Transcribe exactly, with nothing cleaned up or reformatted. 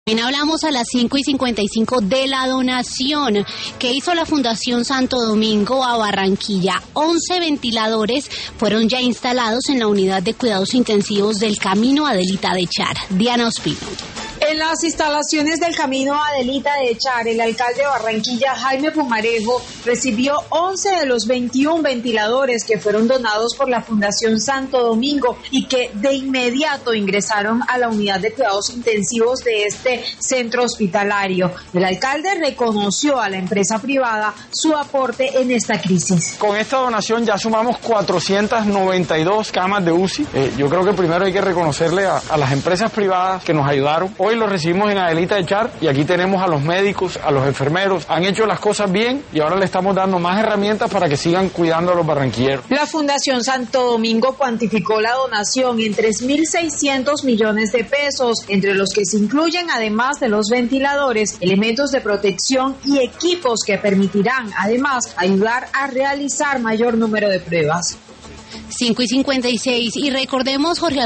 También hablamos a las cinco y cincuenta y cinco de la donación que hizo la Fundación Santo Domingo a Barranquilla. once ventiladores fueron ya instalados en la unidad de cuidados intensivos del Camino Adelita de Char. Diana Ospino. En las instalaciones del Camino Adelita de Char, el alcalde de Barranquilla, Jaime Pumarejo, recibió once de los veintiún ventiladores que fueron donados por la Fundación Santo Domingo y que de inmediato ingresaron a la unidad de cuidados intensivos de este centro hospitalario. El alcalde reconoció a la empresa privada su aporte en esta crisis. Con esta donación ya sumamos cuatrocientas noventa y dos camas de U C I. Eh, yo creo que primero hay que reconocerle a, a las empresas privadas que nos ayudaron. Hoy lo recibimos en Adelita de Char y aquí tenemos a los médicos, a los enfermeros. Han hecho las cosas bien y ahora le estamos dando más herramientas para que sigan cuidando a los barranquilleros. La Fundación Santo Domingo cuantificó la donación en tres mil seiscientos millones de pesos, entre los que se incluyen, además de los ventiladores, elementos de protección y equipos que permitirán, además, ayudar a realizar mayor número de pruebas. cinco y cincuenta y seis. Y recordemos, Jorge